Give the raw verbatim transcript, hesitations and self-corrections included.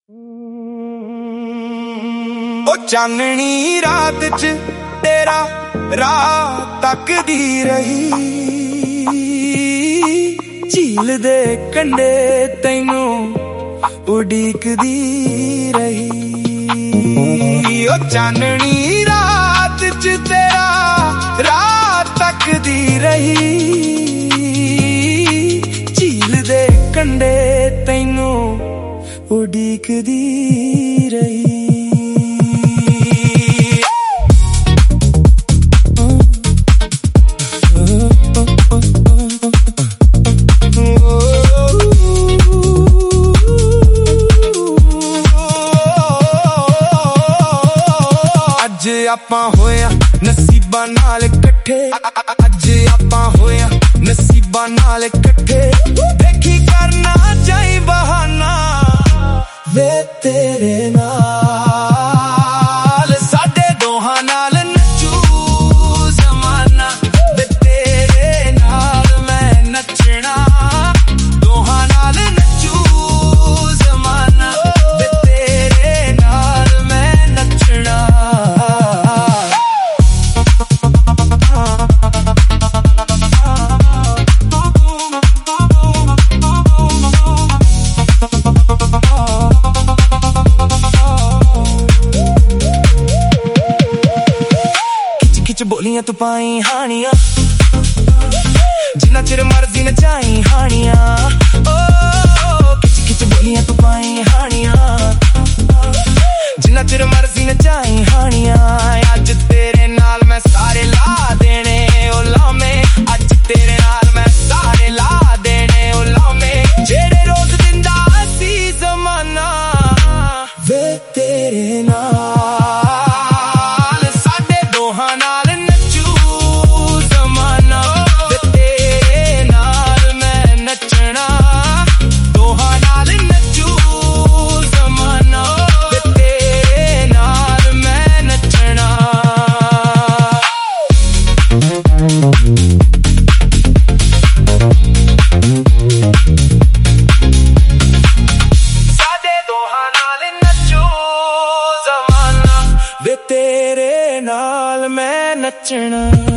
ओ चाननी रात च तेरा रात तकदी रही, झील दे कंडे तैनू उड़ीकदी रही। ओ चाननी रात च तेरा रात तकदी रही, झील दे कंडे तैनू उड़ीकदी रही। अज आपां होया नसीबां नाल इकट्ठे, अज आपां होया नसीबां नाल इकट्ठे, देखी करना चाही बहाना वे तेरे नाल, साडे दोहां नाल नचू जमाना, वे तेरे नाल मैं नचना, दोहां नाल नचू जमाना, वे तेरे नाल मैं नचना। बोलियां तू पाई हानियां, जिन्ना चिर मर्जी नचाई हानियां, ओ खिच खिच बोलियां तू पाई हानियां, जिन्ना चिर मर्जी नचाई हानियां। अज तेरे नाल मैं सारे ला देने ओ लामे, अज तेरे नाल मैं सारे ला देने ओ लामे, जेड़े रोज दिंदा सी जमाना वे तेरे नाल, साडे दोहां नाल तेरे नाल मैं नचना।